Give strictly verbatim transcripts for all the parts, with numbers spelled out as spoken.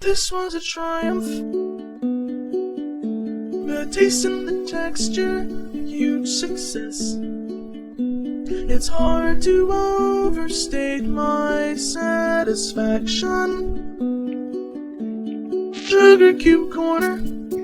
This was a triumph. The taste and the texture, huge success. It's hard to overstate my satisfaction. Sugar Cube Corner.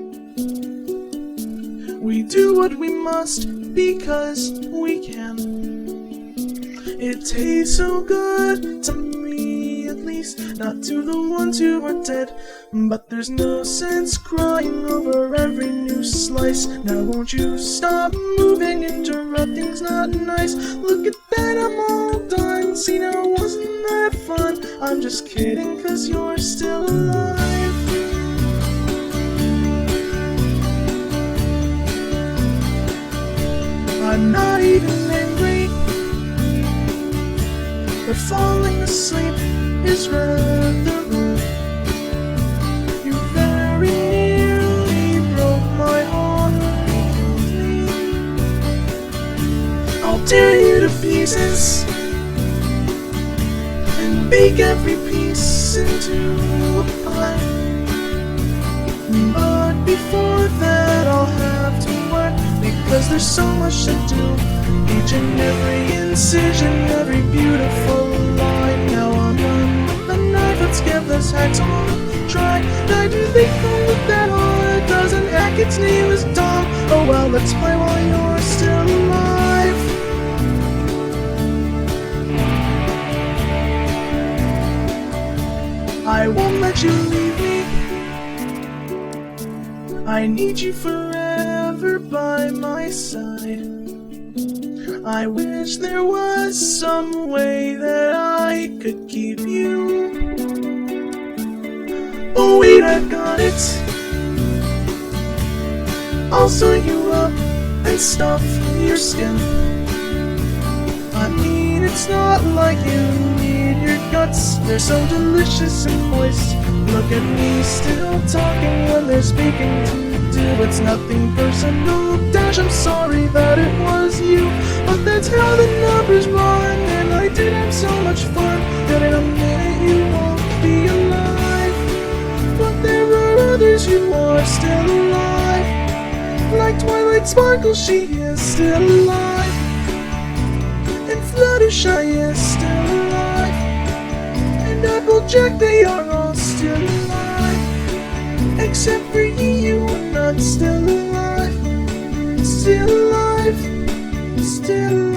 We do what we must because we can. It tastes so good to me, at least, not to the ones who are dead. But there's no sense crying over every new slice. Now won't you stop moving, interrupting's not nice. Look at that, I'm all done. See, now wasn't that fun? I'm just kidding, cause you're still alive. I'm not even angry, but falling asleep is rather rude. You very nearly broke my heart. I'll tear you to pieces and bake every piece into a pie. But before that I'll have to work, because there's so much to do. Each and every incision, every beautiful line. Now I'm done with the knife, let's give this hacksaw a try. Now do they come with that hard? Doesn't hack, its name is Dom. Oh well, let's play while you're still alive. I won't let you leave me. I need you forever by my side. I wish there was some way that I could keep you. Oh wait, I've got it. I'll sew you up and stuff your skin. I mean, it's not like you need your guts. They're so delicious and moist. Look at me still talking when they're speaking to do. It's nothing personal, Dash, I'm sorry that it was you. But that's how the numbers run, and I did have so much fun that in a minute you won't be alive. But there are others who are still alive. Like Twilight Sparkle, she is still alive. And Fluttershy is still alive. And Applejack, they are all still alive. Except for you, you are not still alive. Still alive. Still alive.